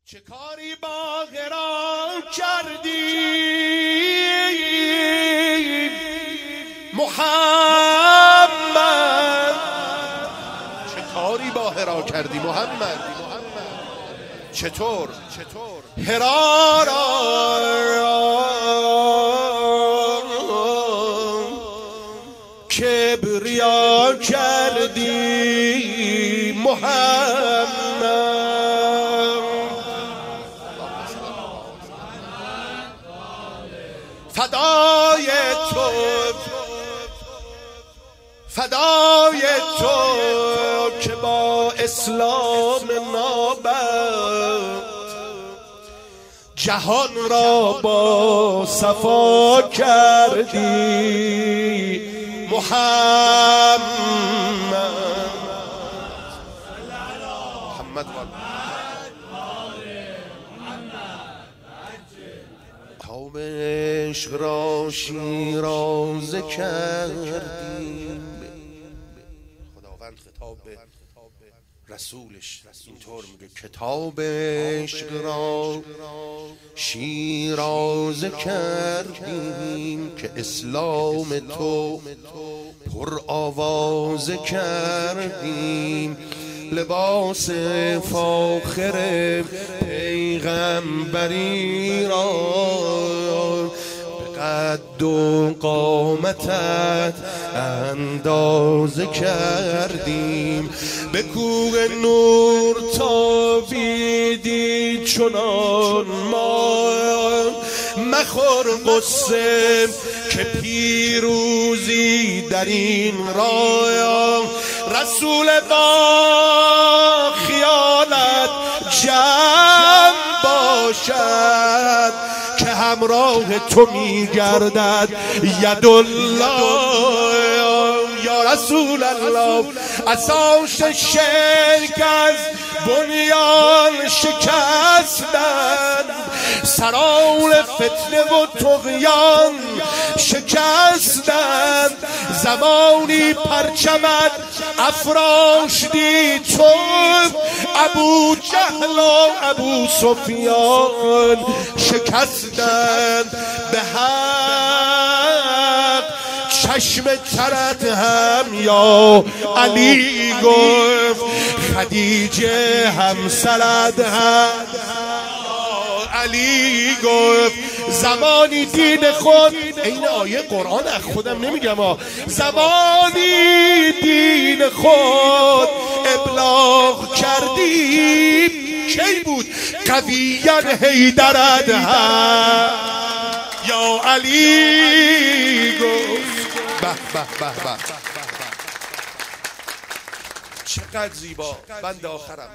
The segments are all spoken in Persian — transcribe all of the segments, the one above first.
چه کاری با هرا کردی محمد؟ چه کاری با هرا کردی محمد؟ چطور هرا را کبریا کردی محمد؟ فدای تو که با اسلام نابت جهان را با صفا کردی محمد. تاب عشق را شیرازه کردیم. خداوند خطاب به رسولش اینطور میگه کتاب عشق را شیرازه کردیم که اسلام تو پر آوازه کردیم. لباس فاخر پیغمبری را به قد و قامتت اندازه کردیم. به کوه نور تابیدی چنان ما مخور قصه که پیروزی در این راه. رسول با خیالت جمع باشد که همراه تو میگردد یدالله. یا رسول الله اساس شرک از بنیان شکستن، سرال فتنه و طغیان شکستن. زمانی پرچمت افراشتی تو ابو جهل و ابو سفیان شکستن. به حق چشم ترت هم یا علی گفت، خدیجه هم سرد هم علی گفت. زمانی دین خود، این آیه قرآن از خودم نمیگم زمانی دین خود ابلاغ کردی کی بود؟ قویاً حیدرت هم یا علی گفت. به به به به چقدر زیبا. بند آخرم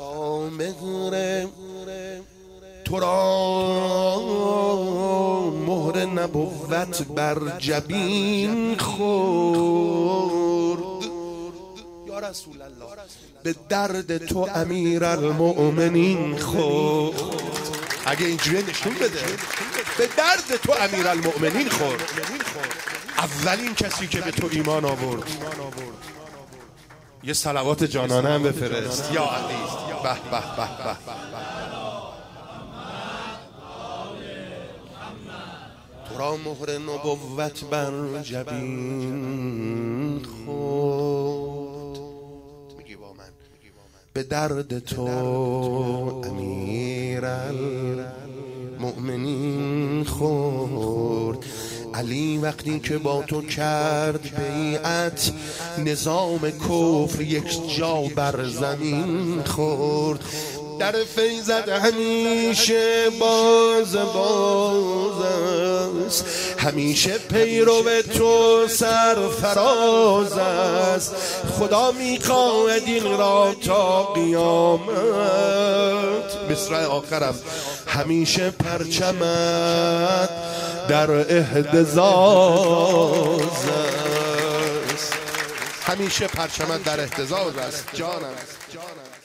تو را مهر نبوت بر جبین خورد. یا رسول الله به درد تو امیرالمؤمنین خورد. اگه اینجوری نشون بده به درد تو امیرالمؤمنین خورد. اولین کسی که به تو ایمان آورد. یه صلوات جانانه هم بفرست یا علی. به به به به. تو را مهر نبوت بر جبین خورد. میگی با من به درد تو امیرالمؤمنین خورد. علی وقتی که با تو کرد بیعت، نظام کفر یک جا بر زمین خورد. در فیضت همیشه باز است، همیشه پیرو تو سرفراز است. خدا میخواهد این را تا قیامت. مصرع آخرم همیشه پرچمت در اهتزاز است. همیشه پرچمت در اهتزاز است جانم.